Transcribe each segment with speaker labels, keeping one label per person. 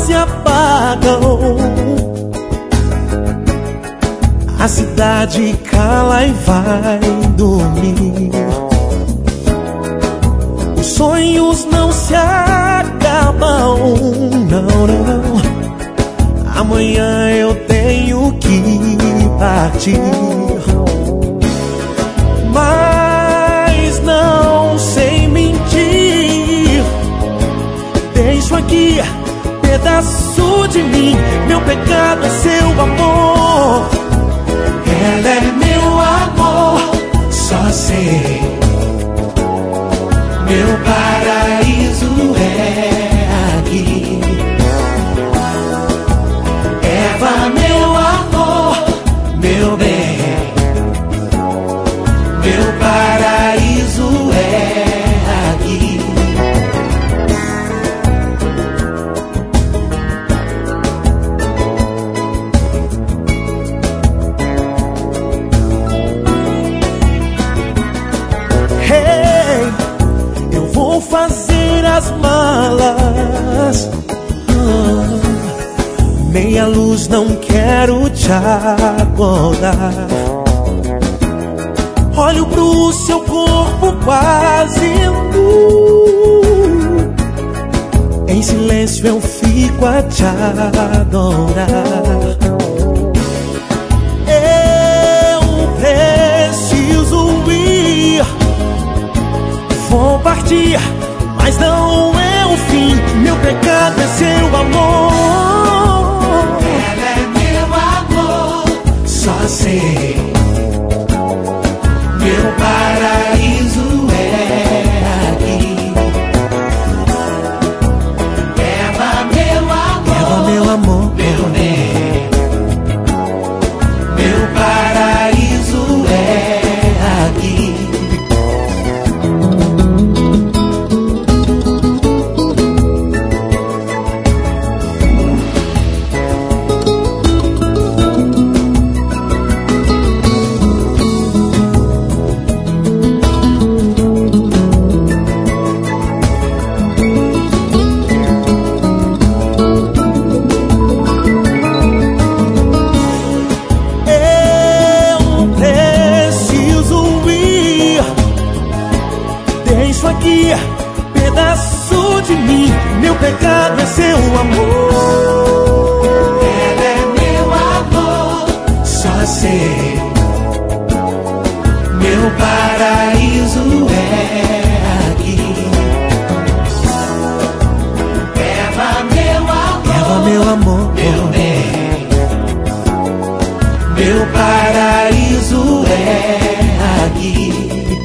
Speaker 1: se apagam. A cidade cala e vai dormir. Os sonhos não se acabam, não, não. Amanhã eu tenho que partir, mas não sei mentir. Deixo aqui pedaço de mim. Meu pecado é seu amor. Ela é meu amor, só sei. Meu paraíso é aqui. Eva, meu amor, meu bem. Meu paraíso é aqui. Eu vou fazer as malas. Meia luz, não quero te acordar. Olho pro seu corpo quase nu. Em silêncio eu fico a te adorar. Eu preciso ir. Vou partir, mas não é o fim. Meu pecado é seu amor. Ela é meu amor, só sei. Meu paraíso é aqui. Eva, meu amor. Eva, meu amor, meu bem. Meu paraíso é aqui. Aqui, pedaço de mim. Meu pecado é seu amor. Ela é meu amor, só sei. Meu paraíso é aqui. Eva, meu amor. Eva, meu amor, meu bem. Meu paraíso é aqui.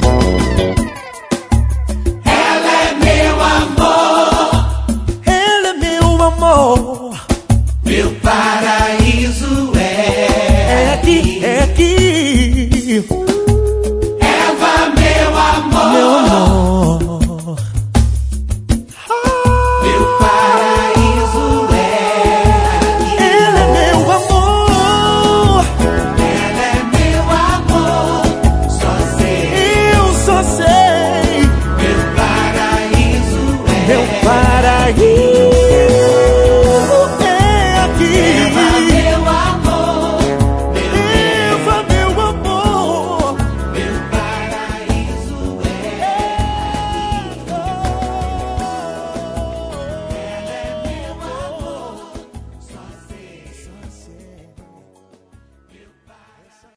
Speaker 1: Meu paraíso é aqui, é aqui. Eva, meu amor, meu amor. Meu paraíso é aqui. Ela é meu amor. Ela é meu amor. Só sei. Eu só sei. Meu paraíso é. Meu paraíso.